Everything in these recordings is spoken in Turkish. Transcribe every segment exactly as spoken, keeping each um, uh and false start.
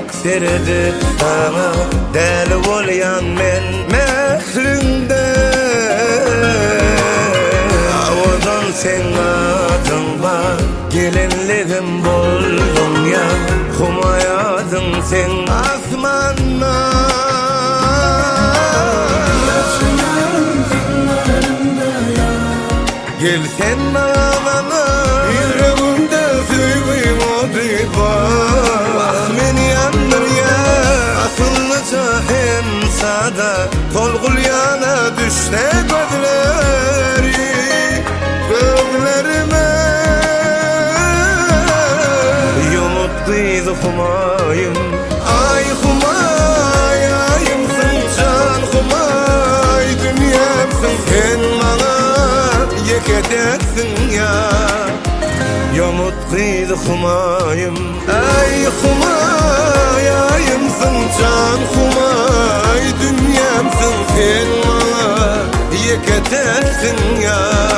deredi sana deli bolyan men mehlinde Avadan sen adınma gelinligim boldum ya Humayadın sen asmanna Gel sen bana yüreğimde sevgim olayım Bak beni yandır ya Asıllıca hem sada Tolgul yana düşte gözleri Gözlerime Yumut kıydı humayım Ay humay ayımsın can humay Dünyamsın sen bana yek edetsin ya Yumut kıydı humayım Ay humay ayımsın can humay Dünyamsın sen bana yek edetsin ya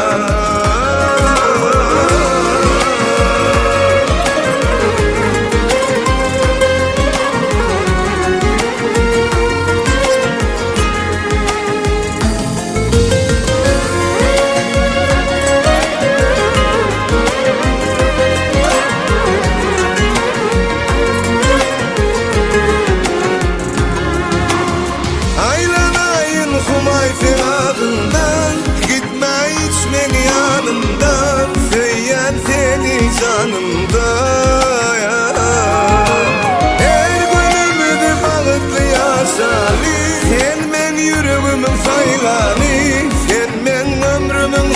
Humay firadından Gitme hiç beni yanımdan Söyyen seni canımda ya. Her günümüzü bağıtlı yaşali Sen men yüreğimin saylanı Sen men ömrümün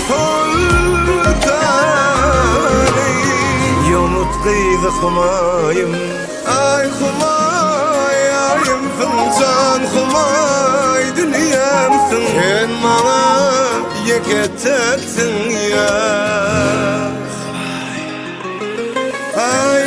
sultanı Yumut kıydı humayım Ay humay ayımsın can humay Dünyamsın sen bana yek edeceksin ya Ay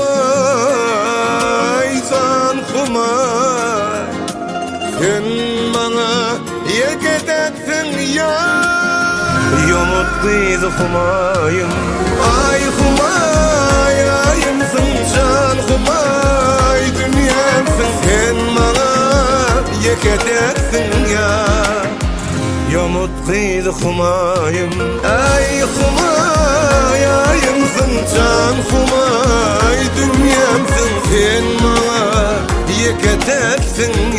humay can humay Sen bana yek edeceksin ya Yumut kıydı humayım Ay humay ayımsın can humay Dünyamsın sen bana yek edeceksin ya Yumut kıydı humayım Ay humay ayımsın can humay Dünyamsın sen bana yek edeceksin